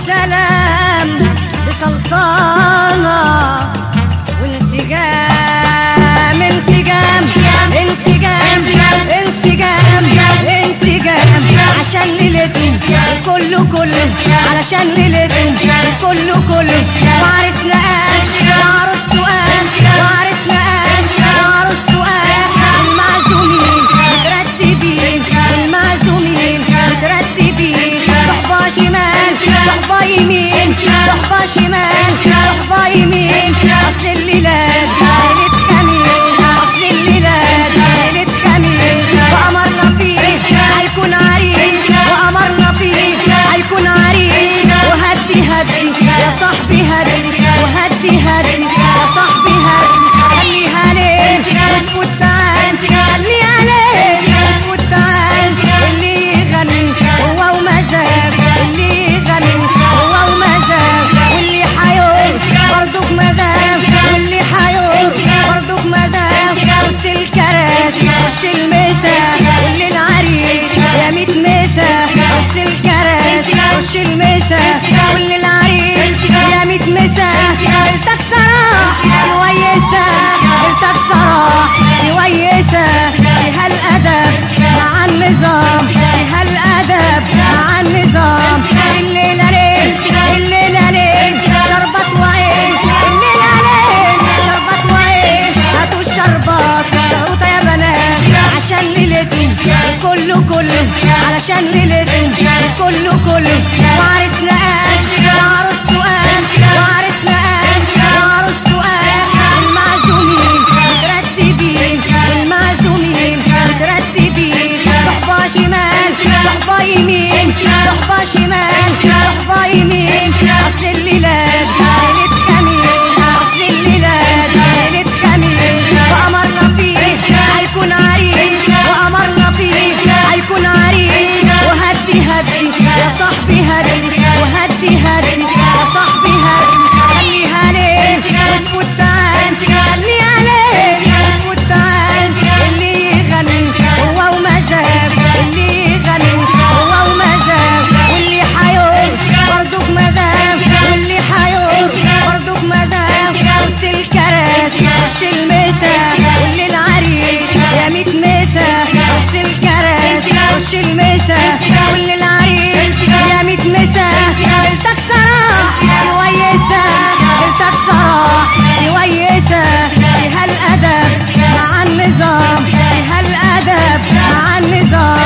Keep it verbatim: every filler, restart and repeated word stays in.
سلام بسلطانة وانسجام انسجام انسجام انسجام انسجام عشان ليلتهم كله كله علشان ليلتهم كله كله وعرسنا قام وعروسته قام وعرسنا قام وعروسته قام المعزومين مترتبين المعزومين مترتبين صحبة شمال صحبة يمين صحبة شمال صحبة يمين أصل الليلات ليلة كمين أصل الليلات ليلة كمين وأمرنا فيه هيكون عريس وأمرنا فيه هيكون عريس وهدي هدي يا صاحبي هدي وهدي هدي يا صاحبي هدي خليها ليه وتفوت تعال خليها ليه وتفوت تعال اللي يغني هو ومزاج اللي يغني هو ومزاج واللي حيرقص برضه بمزاج واللي حيرقص برضه بمزاج وش الكراسي وش المسا واللي العريس يا ميت مسا وش الكراسي وش المسا واللي العريس يا ميت مسا قلتك صراح كويسة قلتك صراح كويسة فيها الأدب مع النظام فيها الأدب مع النظام الليلة ليل الليلة ليل شربت وعين الليلة ليل شربت وعين هاتوا الشربات زغروطة يا بنات عشان ليلتهم كله كله علشان ليلتهم كله كله وعرسنا قام وعروسته قام وعرسنا قام وعروسته قام المعزومين مترتبين المعزومين مترتبين صحبة شمال صحبة يمين صحبة شمال صحبة يمين أصل الليلات ليلة كمين أصل الليلات ليلة كمين وأمرنا فيه هيكون عريس وأمرنا فيه هيكون عريس وهدي هدي يا صاحبي هدي وهدي هدي يا صاحبي هدي خليها ليه وتفوت تعال خليها ليه وتفوت تعال اللي يغني هو ومزاج اللي يغني هو ومزاج واللي حيرقص برضه بمزاج واللي حيرقص برضه بمزاج وش الكراسي وش المسا واللي العريس يا ميت مسا وش الكراسي وش المسا واللي العريس يا ميت مسا قلتك صراح كويسة قلتك صراح كويسة فيها الأدب مع النظام فيها الأدب مع النظام